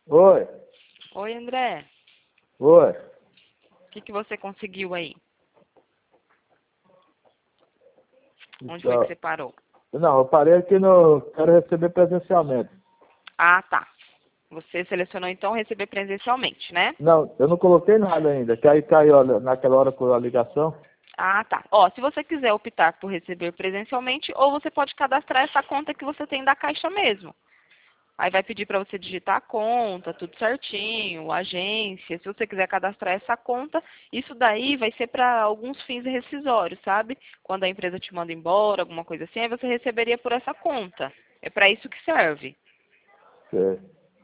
Oi, Oi, André. oi. O que você conseguiu aí? Onde foi que Então, você parou? não, eu parei aqui no. Quero receber presencialmente. Ah, tá. Você selecionou então receber presencialmente, né? Não, eu não coloquei nada ainda, que aí caiu naquela hora com a ligação. Ah, tá. Ó, se você quiser optar por receber presencialmente, ou você pode cadastrar essa conta que você tem da Caixa mesmo. Aí vai pedir para você digitar a conta, tudo certinho, agência. Se você quiser cadastrar essa conta, isso daí vai ser para alguns fins rescisórios, sabe? Quando a empresa te manda embora, alguma coisa assim, aí você receberia por essa conta. É para isso que serve. É.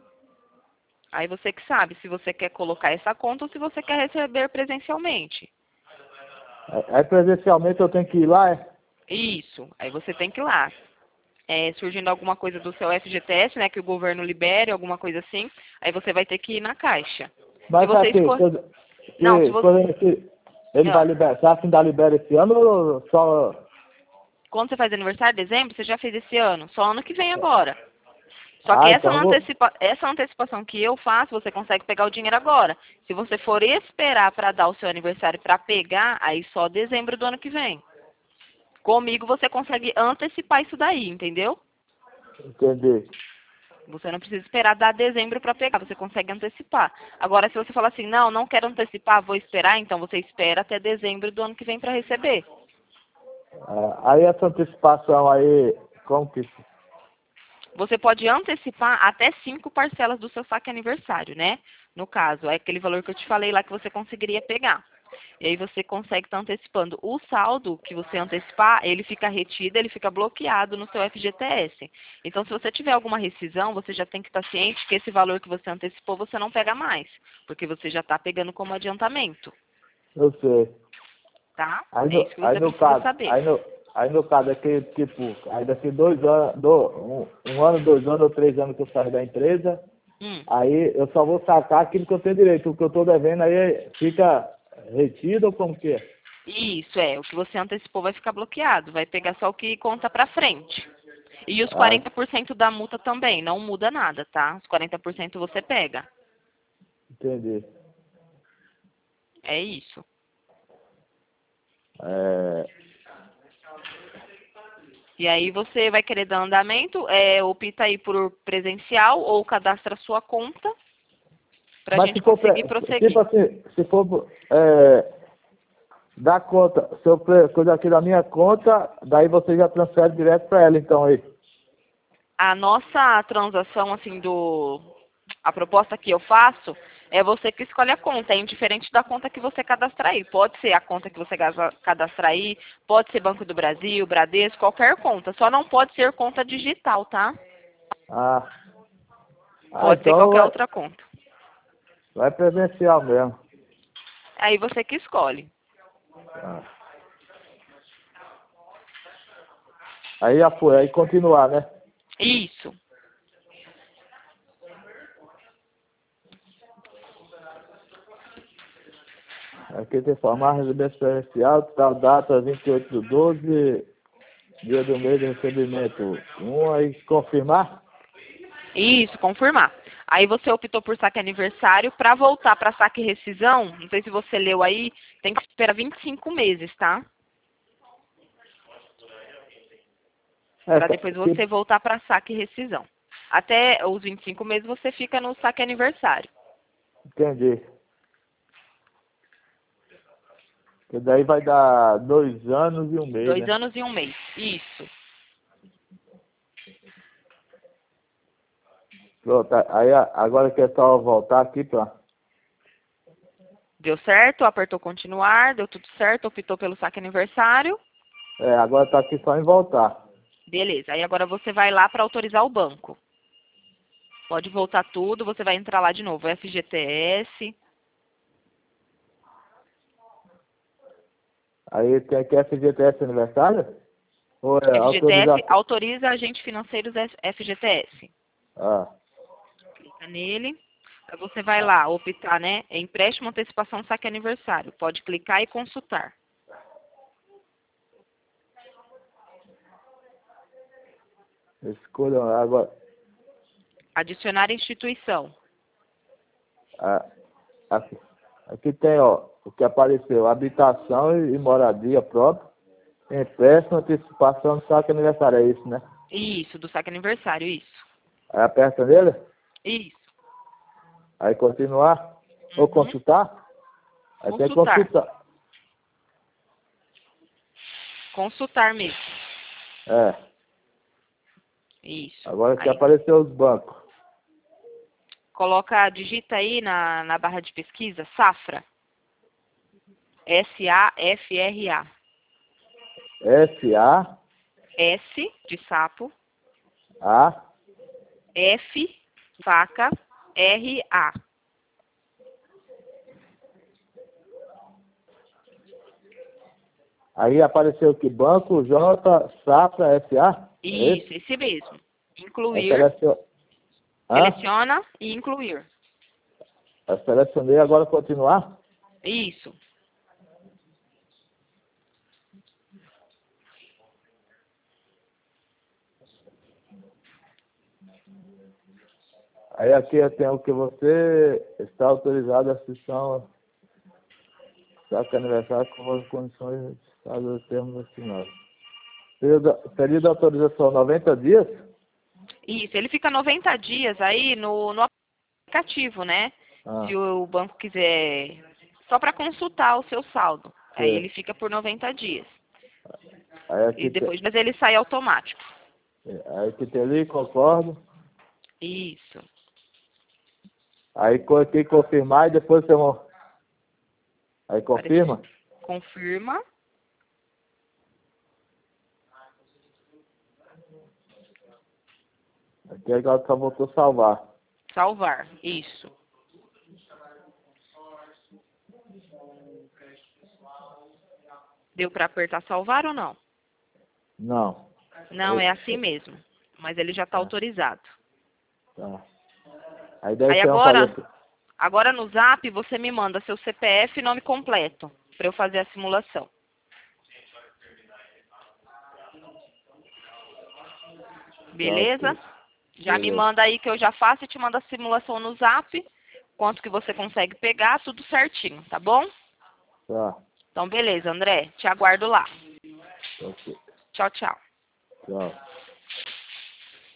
Aí você que sabe se você quer colocar essa conta ou se você quer receber presencialmente. Aí presencialmente eu tenho que ir lá, é? Isso. Aí você tem que ir lá. Surgindo alguma coisa do seu FGTS, né, que o governo libere, alguma coisa assim, aí você vai ter que ir na Caixa. Se Mas você aqui, escolher... Não, se você... quando ele vai Não. liberar, você acha que ainda libera esse ano ou só. Quando você faz aniversário, dezembro, você já fez esse ano. Só ano que vem agora. Só que Ah, então eu vou. essa antecipação que eu faço, você consegue pegar o dinheiro agora. Se você for esperar para dar o seu aniversário para pegar, aí só dezembro do ano que vem. Comigo você consegue antecipar isso daí, entendeu? Entender. Você não precisa esperar dar dezembro para pegar, você consegue antecipar. Agora, se você falar assim, não, não quero antecipar, vou esperar, então você espera até dezembro do ano que vem para receber. Aí essa antecipação aí, como que. Você pode antecipar até 5 parcelas do seu saque aniversário, né? No caso, é aquele valor que eu te falei lá que você conseguiria pegar. E aí você consegue estar antecipando. O saldo que você antecipar, ele fica retido, ele fica bloqueado no seu FGTS. Então, se você tiver alguma rescisão, você já tem que estar ciente que esse valor que você antecipou, você não pega mais. Porque você já está pegando como adiantamento, Eu sei. tá? Aí É no, isso que aí você no precisa caso, saber. aí no caso é que, tipo, aí daqui 2 anos, um ano, 2 anos ou 3 anos que eu saio da empresa, Hum. aí eu só vou sacar aquilo que eu tenho direito, o que eu estou devendo aí fica retido ou como que é? Isso, o que você antecipou vai ficar bloqueado, vai pegar só o que conta pra frente. E os Ah, 40% da multa também, não muda nada, tá? Os 40% você pega. entendi. É isso. É, E aí você vai querer dar andamento, opta aí por presencial ou cadastra sua conta pra mas gente se for, conseguir tipo prosseguir. assim, se for da conta, se eu coisa aqui da minha conta, daí você já transfere direto para ela, então aí. A nossa transação, assim, a proposta que eu faço é você que escolhe a conta, é indiferente da conta que você cadastrar aí. Pode ser a conta que você cadastrar aí, pode ser Banco do Brasil, Bradesco, qualquer conta. Só não pode ser conta digital, tá? Ah, Pode ser então qualquer outra conta. vai presencial mesmo. Aí você que escolhe. Ah. Aí já foi, aí continuar, né? Isso. Aqui tem formar residência preferencial, tal data 28/12, dia do mês de recebimento. Aí confirmar? Isso, confirmar. Aí você optou por saque aniversário. Para voltar para saque rescisão, não sei se você leu aí, tem que esperar 25 meses, tá? É, Para depois você voltar para saque rescisão. Até os 25 meses você fica no saque aniversário. entendi. Que daí vai dar 2 anos e um mês, 2 né? anos e um mês. Isso. Pronto, aí agora que é só voltar aqui pra. Deu certo, apertou continuar, deu tudo certo, optou pelo saque aniversário. Agora tá aqui só em voltar. Beleza. Aí agora você vai lá para autorizar o banco. Pode voltar tudo, você vai entrar lá de novo. FGTS. Aí tem aqui FGTS aniversário? Ou é FGTS autorização? autoriza agentes financeiros FGTS. Ah, Clica nele. Aí você vai lá, optar, né? É empréstimo, antecipação, saque aniversário. Pode clicar e consultar. escolha agora. Adicionar instituição. Ah, aqui tem, ó, o que apareceu, habitação e moradia própria, empréstimo, antecipação do saque aniversário, é isso, né? Isso, do saque aniversário, isso. Aí aperta nele, Isso. aí continuar, ou consultar, aí tem que Consultar. consultar. Consultar mesmo. É, Isso. agora que Aí, apareceu os bancos. digita aí na barra de pesquisa, Safra. S-A-F-R-A. S-A-A, S de sapo, F, faca, R-A. aí apareceu que banco J, Safra, S-A? Isso, esse mesmo. Aí Incluir, seleciona. seleciona e incluir. Eu selecionei, agora continuar. Isso. Aí aqui eu tenho que você está autorizado a assistir saque aniversário com as condições dos termos assinados. Período de autorização 90 dias? Isso, ele fica 90 dias aí no aplicativo, né? Ah, Se o banco quiser, só para consultar o seu saldo. Aí sim. ele fica por 90 dias. Aí E aqui depois, mas ele sai automático. aí aqui tem ali, concordo. Isso. Aí aqui confirmar e depois você aí confirma. Confirma. Aqui agora só voltou salvar. Salvar. Isso. Deu para apertar salvar ou não? Não. Não, é assim mesmo. Mas ele já está autorizado. Tá. Aí daí Aí você vai fazer. agora no Zap você me manda seu CPF e nome completo para eu fazer a simulação. Beleza? Ok. Já me Beleza. manda aí que eu já faço e te mando a simulação no Zap. Quanto que você consegue pegar, tudo certinho, tá bom? Tá. Então beleza, André. Te aguardo lá. Ok. Tchau, tchau. Tchau.